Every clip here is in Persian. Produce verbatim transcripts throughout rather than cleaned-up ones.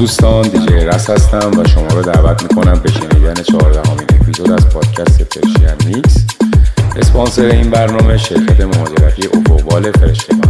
دوستان، دیجی رس هستم و شما رو دعوت میکنم به شنیدن چهاردهمین اپیزود از پادکست پرشین میکس. اسپانسر این برنامه شرکت مهاجرتی افقبال فرشتگان.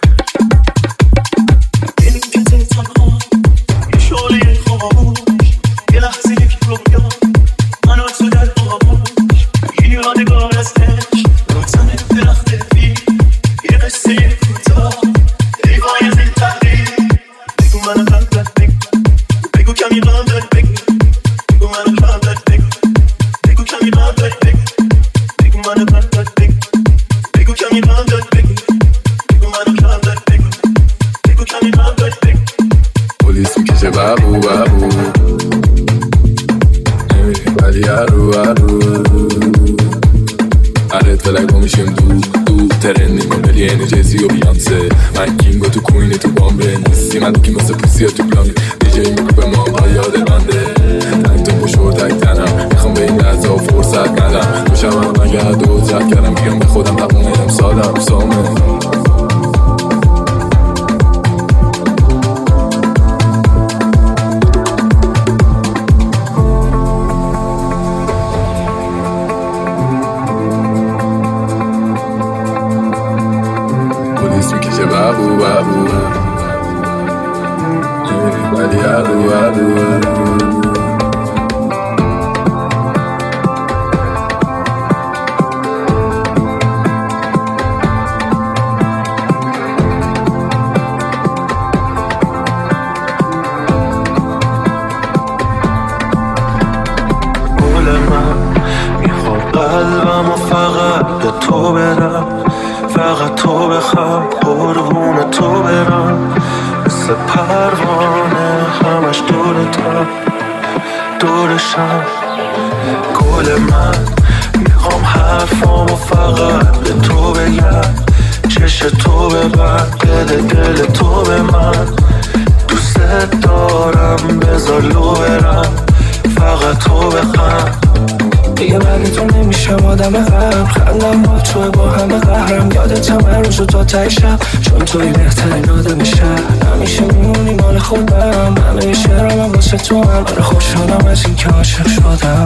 چون توی بهترین آدم شهر همیشه میمونی مال خودم. همه شعرم هم واسه تو هم آره خوشحالم از این که عاشق شدم.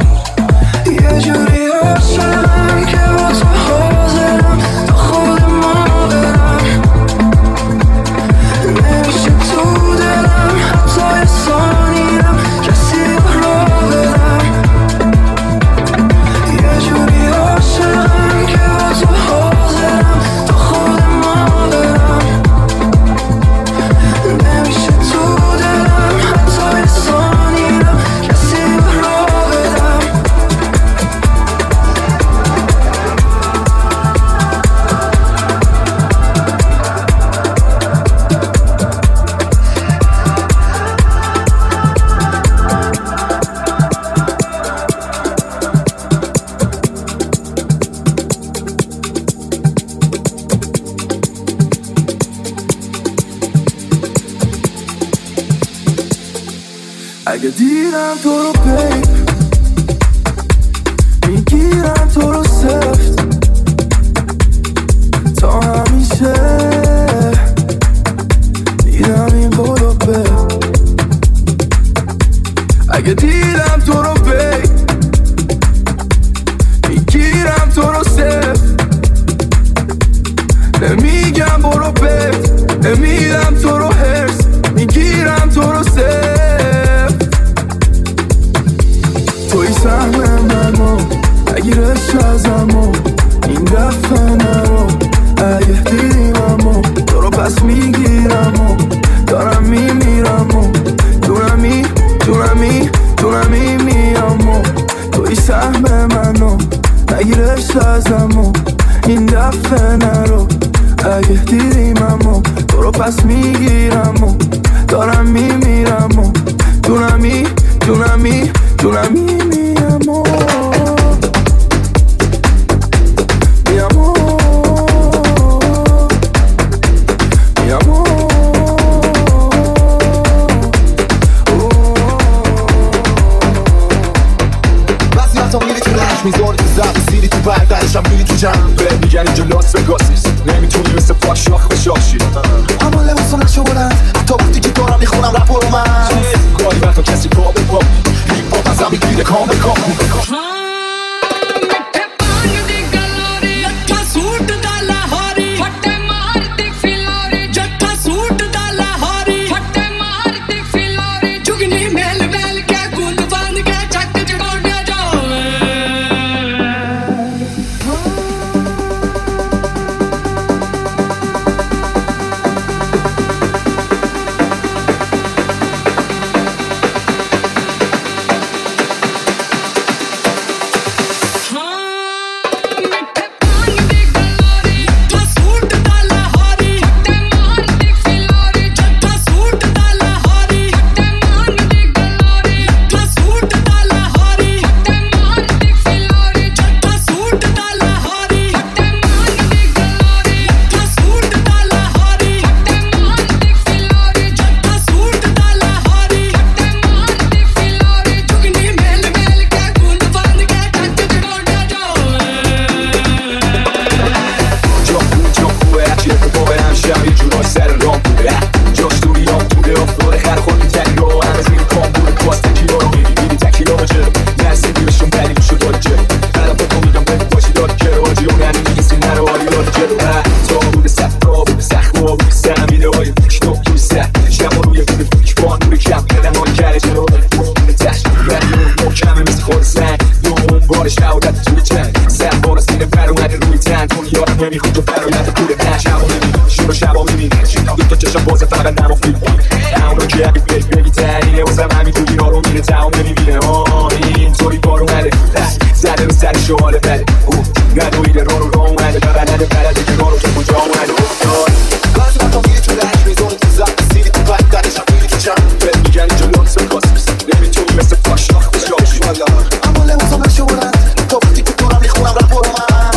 یه جوری عاشقم که با تو حاضرم تا خود ما برم. نمیشه تو دلم حتی یه ثانیرم کسی رو بدم. یه جوری عاشقم که با تو حاضرم تا خود ما برم. نمیشه تو دلم حتی یه ثانیرم کسی رو بدم. اگه دیدم تو رو بی میگیرم تو رو سفت تا همیشه دیدم این بودو به. اگه دیدم تو رو بی میگیرم تو رو سفت نمیگم برو بید نمیدم تو رو هرس میگیرم تو رو سفت. توی سهم منو نگیرش ازمو این دفعه نرو. اگه دیدیممو تو رو پس میگیرمو دارم میمیرمو دونمی دونمی دونمی میامو. توی سهم منو نگیرش ازمو این دفعه نرو. اگه دیدیممو تو رو پس میگیرمو دارم میمیرمو دونمی دونمی دونمی میامو. میامو میامو بعضی وقتا میری تو لحش میذاری تو زب سیری تو بردنشم میری تو جنبه میگن اینجا لاس وگاسیست نمیتونی مثل پاک شاخ بشاشی. اما لباسا نشو بلند حتی وقتی که دارم میخونم رپ رو من گاهی وقتا کسی پا به پا هیپ هاپ ازم میگیره کام به کام نمیخواد تو فرایند پول نه شبا میبینی شروع شبا میبینی دو تا چشم بازه فقط نما فیلم همونو که اگه بیایی بگی تنینه واسم همین توی ها رو میره تمام نمیبینه اینطوری بار اومده زده رو سر شواله بده ندویده رو رو را اومده ببنده بلده که رو رو که کجا اومده بعضی وقتا میری تو لحش میزونی تو زب سیری تو بد درشم میری تو چند بهت میگن اینجا لانس کاسمیس نمیتونی مثل پاشاخ بشاش اما لحظا بشورند تا بودی که دورم میخونم رپ رو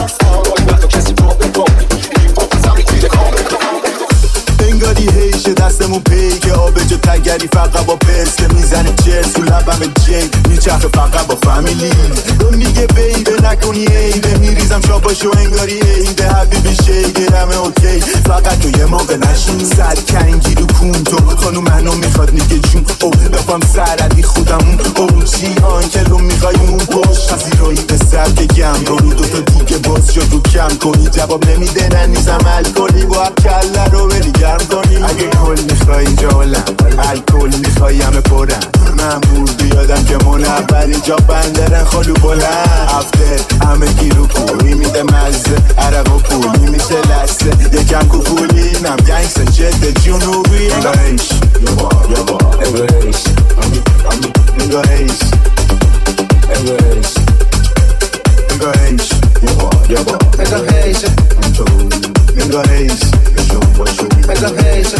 انگاری هیشه دستمون پی که آبجو تگری فقط با پرس که میزنه چرس تو لبم جی میچرخه فقط با فامیلی اون میگه بیبه نکنی ایده میریزم شاباشو انگاری ایده حبیبی شیگرمه اوکی فقط تو یه موقع نشون سر کنگی رو کون تو خانو منو میخواد نیگه جون او بفهم سردی خودمون او چی آنکلو میخوای اون باش پذیرایی به سر که گم رو رو دوتا دیگه باز شد رو کم کنی جواب نمیده ننیزم الکلی با هم کله رو بری گرم کنی اگه کل میخوای اینجا علم الکل میخوای همه پرم من بور بیادم که من اولی جا بندرن خالو بلند افتر همه گیرو پولی میده مزه عرق و پولی میشه لسته یکم کوفولی نم گنگس جد جنوبی انگاهیش یبا یبا انگاهیش انگاهیش انگاهیش انگاهیش یبا یبا انگاهیش انگاهیش انگاهیش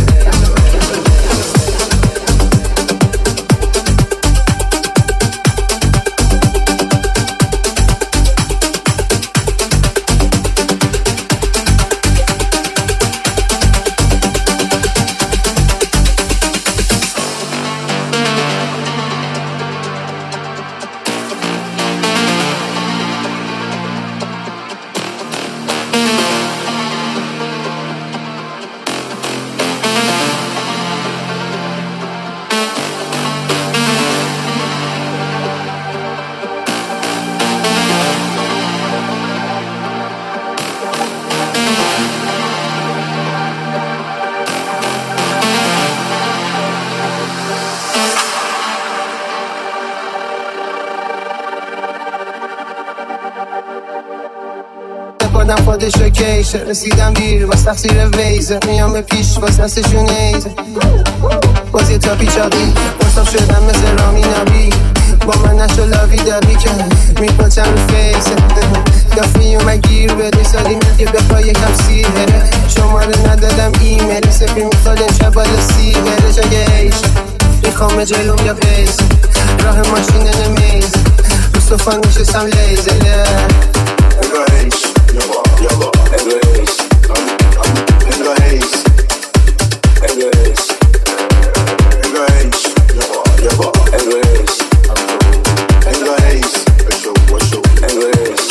خودم خودش کیشه رسیدم دیر باز تقصیر ویزه میام به پیش باز دستشون ایزه باز یه تا پیچابی برساب شدم مثل رامی نبی با من نشو لاوی دبی که میپاچم رو فیسه دافی اومد گیر بده سالی میگه بخواه یکم سیهره شماره ندادم ایمیلی سفی میخواد امشب بالا سی بره جای ایشه میخوام جلوم یا پیس راه ماشین نمیز رو صفا نشستم لیزله انگاهیش یبا یبا انگاهیش انگاهیش انگاهیش انگاهیش یبا یبا انگاهیش انگاهیش بشو بشو انگاهیش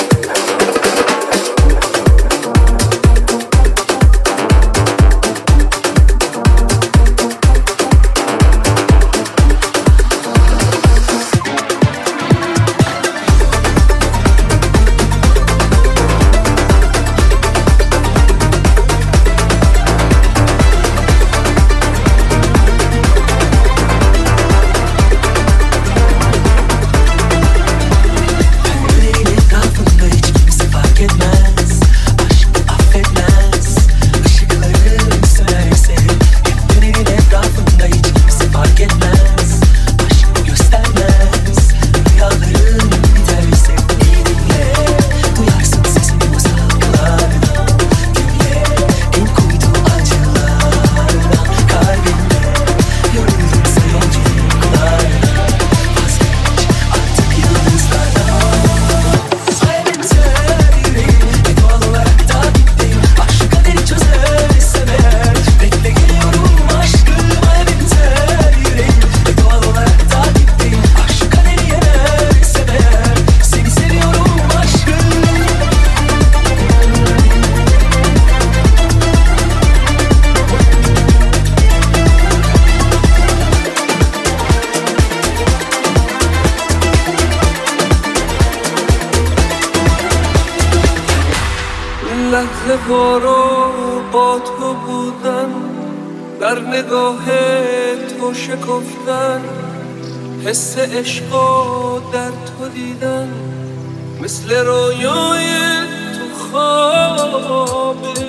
لحظه ها رو با تو بودن، در نگاه تو شکفتن، حس عشقا در تو دیدن، مثل رویای تو خوابه.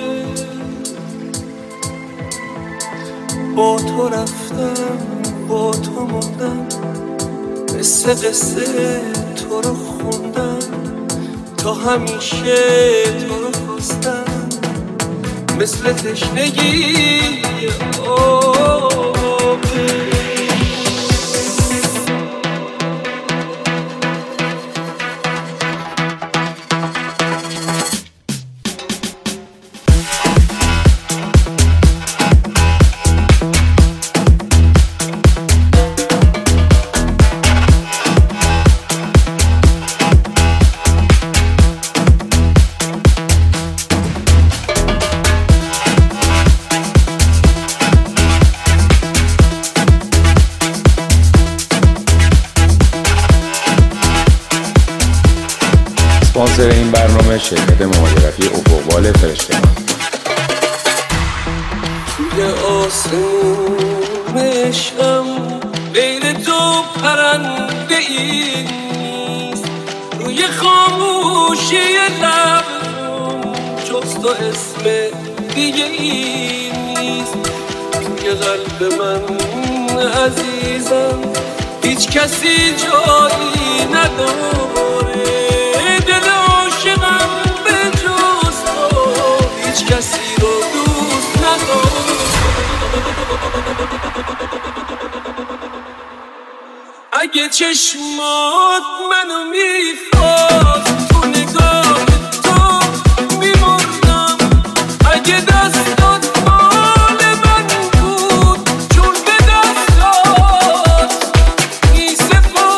با تو رفتم با تو موندم، مثل قصه تو رو خوندم، تا همیشه تو رو خواستم، مثل تشنگی آبه. اسپانسر این برنامه شرکت مهاجرتی افقبال فرشتگان. توی آسمون عشقم غیر تو پرنده ای نیست، روی خاموشی لبم جز تو اسم دیگه ای نیست. توی قلب من عزیزم هیچ کسی جایی نداره، هیچ کسی رو دوست ندارم. اگه چشمات منو میخواست تو نگاه تو میمردم، اگه دستات مال من بود چون به دستات میسپردم.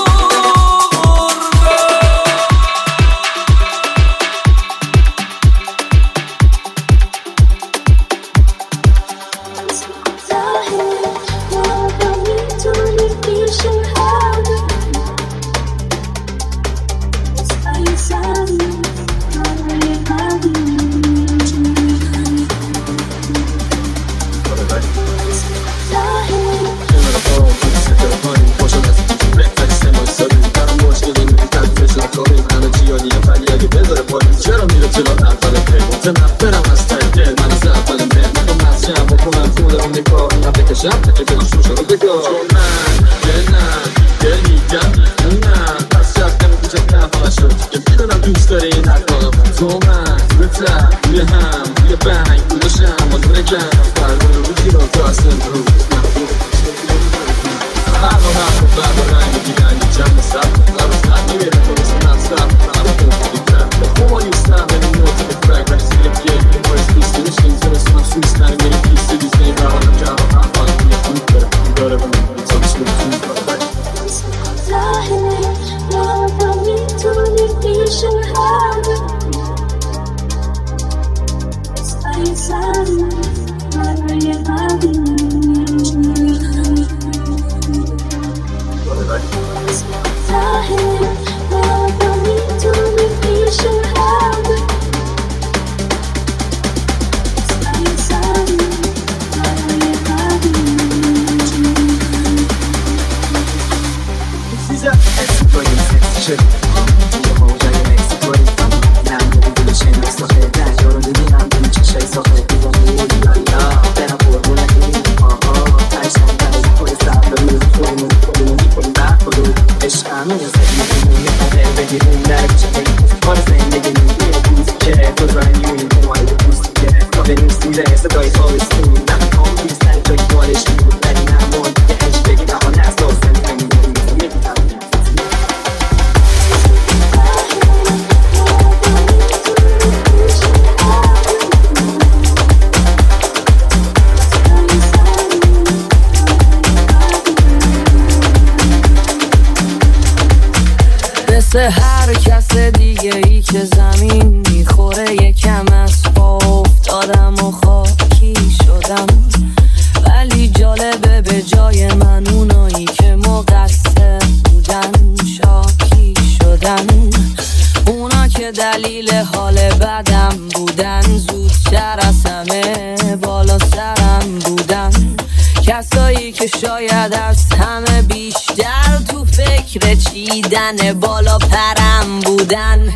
هر کس دیگه ای که زمین میخوره یکم از پا افتادم و خاکی شدم، ولی جالبه به جای من اونایی که مقصر بودن شاکی شدن، اونا که که دلیل حال بدم بودن، زودتر از همه بالا سرم بودن، کسایی که شاید از همه بیشتر تو فکر چیدن بالا پرم بودن.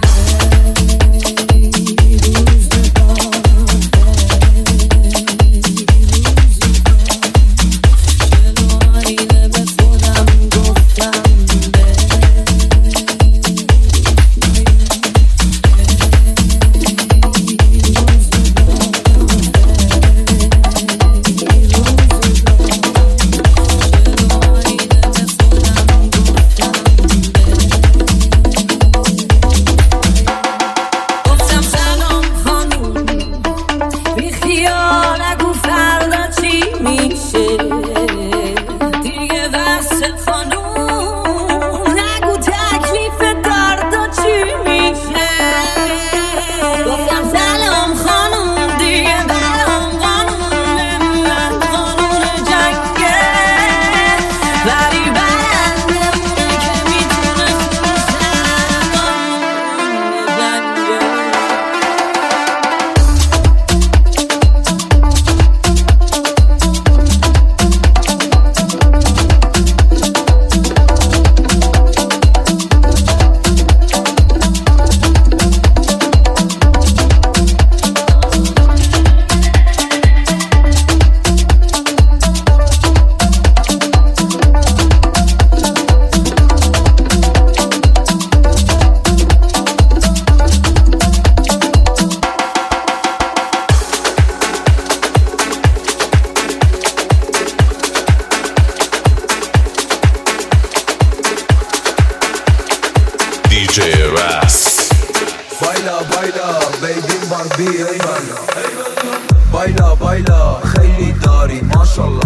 بایلا بایلا خیلی داری ماشالله،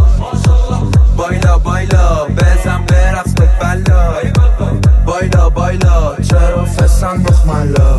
بایلا بایلا بزن برقص به بلا، بایلا بایلا چرا فسن بخملا،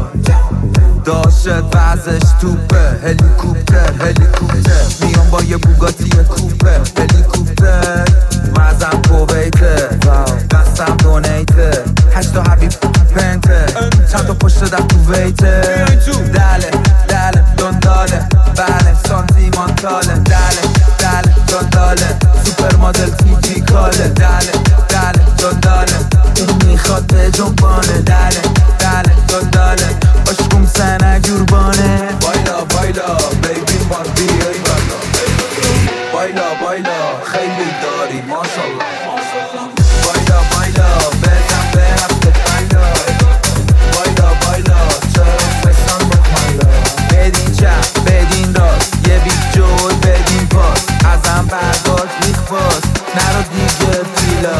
داشت وزش توپه، هلیکوپتر هلیکوپتر میام با یه بوگاتی کوپه، هلیکوپتر مزم کویته، دستم دونیته، هشتا حبیب پنته، چند تا پشت در تو ویته، دله دله دنداله، بله سانتیمانتاله، دله دله دنداله، سوپر مدل تیپیکاله، دله دله دنداله، این میخواد به جنبانه، دله دله دنداله، عشقم سنگ یوربانه، بایلا بایلا بیبی باربی ای بالا، بایلا بایلا خیلی داری ماشالله، بایلا بایلا بزن به هفته بایلا، بایلا بایلا چرا فسن بخمالا، بدین چپ بدین راست یه بیت جول بدین پاس، ازم برداشت میخواست نرو دیگه فیلا،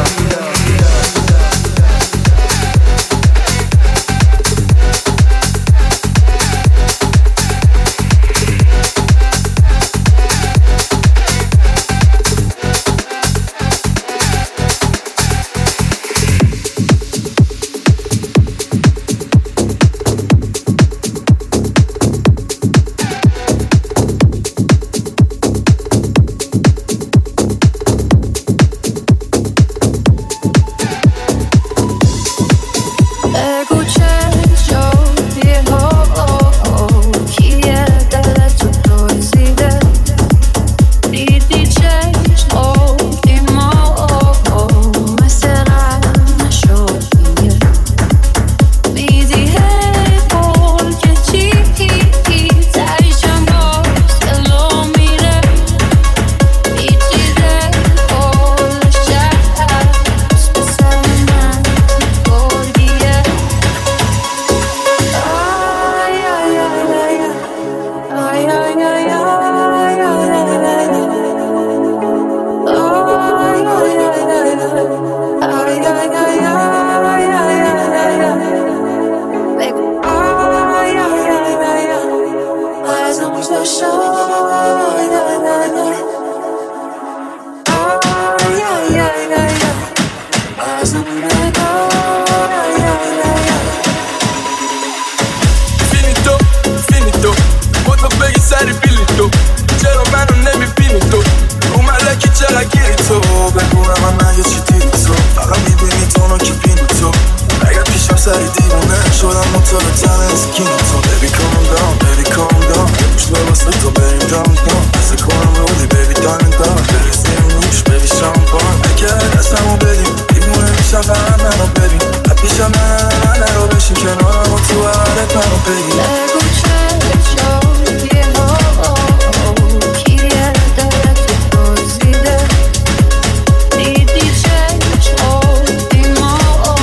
سری دیوونه شدم مطابقتن از کینگ تو baby calm down baby calm down پشت به واسه تو بریم down down بسه کنم رودی baby دارن دار برسیم روش baby شامپان اگه دستمو بدیم دیوونه میشم فقط منو ببین پیشم نه نه نه رو بشین کنارم و تو حالت منو بگیر نگو چه جایی ها کیه داره تو بازیده دیدی چشم ما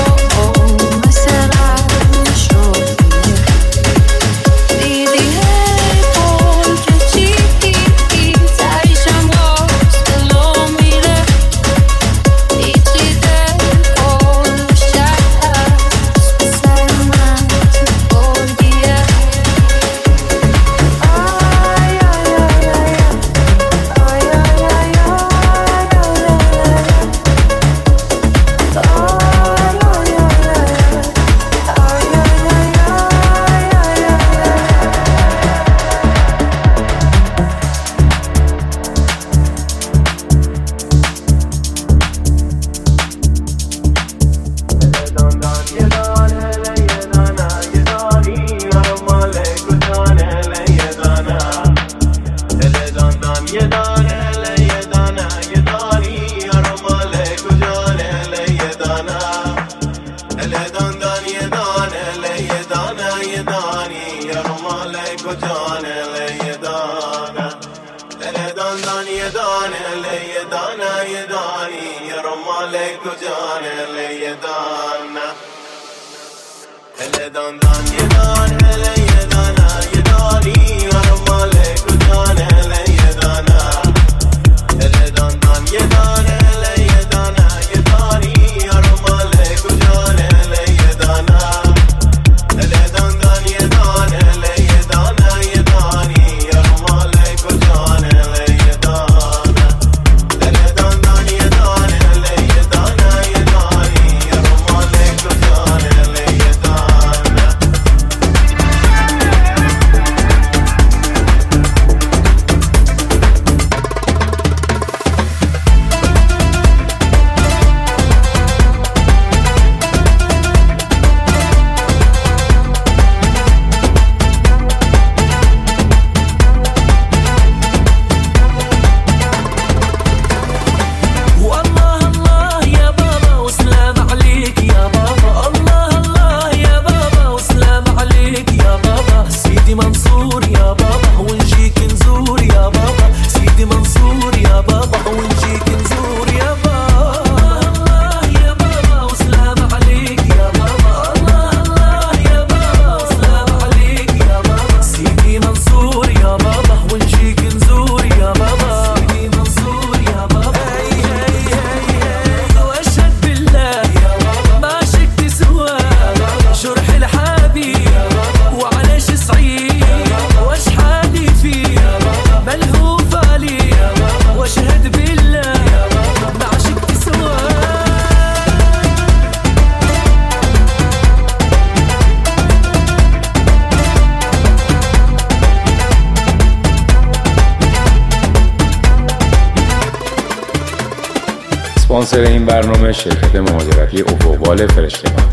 مثلا شدیه دیدی هی پول که چی تایشم راست دلو میره پیچیده کل شهر سر من تو بردیه آی آی آی آی اسپانسر این برنامه شرکت مهاجرتی افقبال فرشتگان.